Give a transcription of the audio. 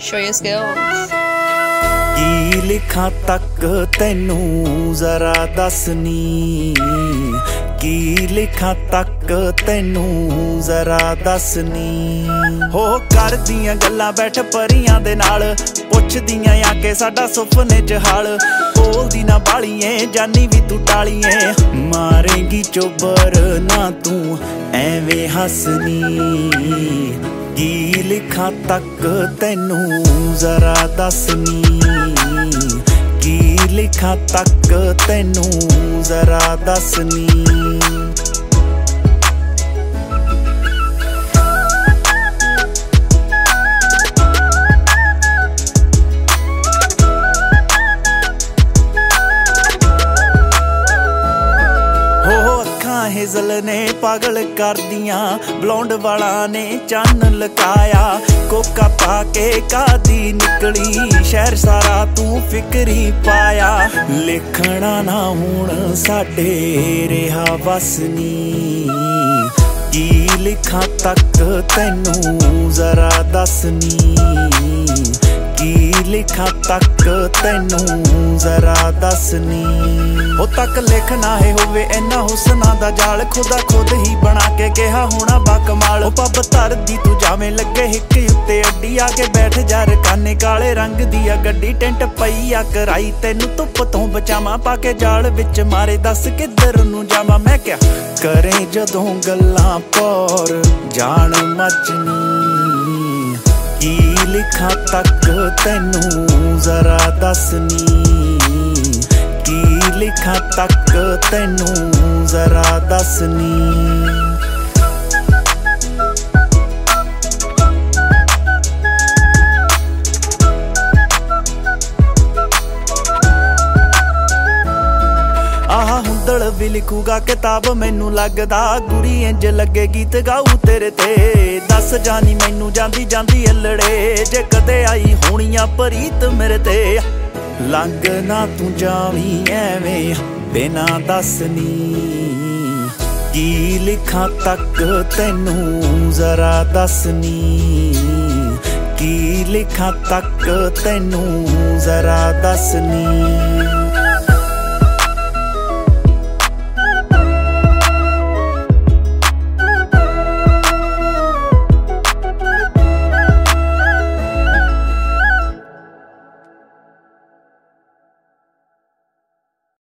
show your skills. ਕੀ ਲਿਖਾਂ ਤੱਕ ਤੈਨੂੰ ਜ਼ਰਾ ਦੱਸਨੀ, ਕੀ ਲਿਖਾਂ ਤੱਕ ਤੈਨੂੰ ਜ਼ਰਾ ਦੱਸਨੀ। ਹੋ ਕਰਦੀਆਂ ਗੱਲਾਂ ਬੈਠ ਪਰੀਆਂ ਦੇ ਨਾਲ, ਪੁੱਛਦੀਆਂ ਆ ਕੇ ਸਾਡਾ ਸੁਪਨੇ ਚ ਹਾਲ। ਬੋਲਦੀ ਨਾ ਬਾਲੀਏ ਜਾਨੀ ਵੀ ਤੂੰ ਟਾਲੀਏ, ਮਾਰੇਂਗੀ ਚੋਬਰ ਨਾ ਤੂੰ ਐਵੇਂ ਹੱਸਨੀ। ਕੀ ਲਿਖਾਂ ਤੱਕ ਤੈਨੂੰ ਜ਼ਰਾ ਦੱਸਨੀ, ਕੀ ਲਿਖਾਂ ਤੱਕ ਤੈਨੂੰ ਜ਼ਰਾ ਦੱਸਨੀ। ਹੇਜ਼ਲ ਨੇ ਪਾਗਲ ਕਰਦੀਆਂ, ਬਲੌਂਡ ਵਾਲਾ ਨੇ ਚੰਨ ਲਕਾਇਆ। ਕੋਕਾ ਪਾ ਕੇ ਕਾਦੀ ਨਿਕਲੀ, ਸ਼ਹਿਰ ਸਾਰਾ ਤੂੰ ਫਿਕਰੀ ਪਾਇਆ। ਲਿਖਣਾ ਨਾ ਹੁਣ ਸਾਡੇ ਰਿਹਾ ਵਸਨੀ, ਕੀ ਲਿਖਾਂ ਤੱਕ ਤੈਨੂੰ ਜ਼ਰਾ ਦੱਸਨੀ, ਕੀ ਲਿਖਾਂ ਤੱਕ ਤੈਨੂੰ ਜ਼ਰਾ ਦੱਸਨੀ। ਉਹ ਤੱਕ ਲਿਖ ਨਾ ਹੋਵੇ ਇੰਨਾ ਹੁਸਨਾ ਦਾ ਜਾਲ, ਖੁਦਾ ਖੁਦ ਹੀ ਬਣਾ ਕੇ ਕਿਹਾ ਹੋਣਾ ਬਾਕਮਾਲ। ਉਹ ਪੱਬ ਧਰਦੀ ਤੂੰ ਜਾਵੇਂ ਲੱਗੇ ਹਿੱਕ ਉੱਤੇ ਅੱਡੀ, ਆ ਕੇ ਬੈਠ ਜਾ ਰਕਾਨੇ ਕਾਲੇ ਰੰਗ ਦੀ ਆ ਗੱਡੀ। ਟੈਂਟ ਪਈ ਆ ਕਰਾਈ ਤੈਨੂੰ ਧੁੱਪ ਤੋਂ ਬਚਾਵਾਂ, ਪਾ ਕੇ ਜਾਲ ਵਿੱਚ ਮਾਰੇ ਦੱਸ ਕਿੱਧਰ ਨੂੰ ਜਾਵਾਂ। ਮੈਂ ਕਿਹਾ ਕਰੇ ਜਦੋਂ ਗੱਲਾਂ ਪੌਰ ਜਾਣ ਮੱਚਨੀ, ਕੀ ਲਿਖਾਂ ਤੱਕ ਤੈਨੂੰ ਜ਼ਰਾ ਦੱਸਨੀ, ਕੀ ਲਿਖਾਂ ਤੱਕ ਤੈਨੂੰ ਜ਼ਰਾ ਦੱਸਨੀ। ਆਹ ਹੁੰਦਲ ਵੀ ਲਿਖੂਗਾ ਕਿਤਾਬ ਮੈਨੂੰ ਲੱਗਦਾ, ਗੁਰੀ ਇੰਜ ਲੱਗੇ ਗੀਤ ਗਾਊ ਤੇਰੇ ਤੇ। ਦੱਸ ਜਾਨੀ ਮੈਨੂੰ ਜਾਂਦੀ ਜਾਂਦੀ ਅਲੜੇ, ਜੇ ਕਦੇ ਆਈ ਹੋਣੀਆਂ ਪ੍ਰੀਤ ਮੇਰੇ ਤੇ। ਲੰਘ ਨਾ ਤੂੰ ਜਾਵੀਂ ਐਵੇਂ ਬਿਨਾ ਦੱਸਨੀ, ਕੀ ਲਿਖਾਂ ਤੱਕ ਤੈਨੂੰ ਜ਼ਰਾ ਦੱਸਨੀ, ਕੀ ਲਿਖਾਂ ਤੱਕ ਤੈਨੂੰ ਜ਼ਰਾ ਦੱਸਨੀ।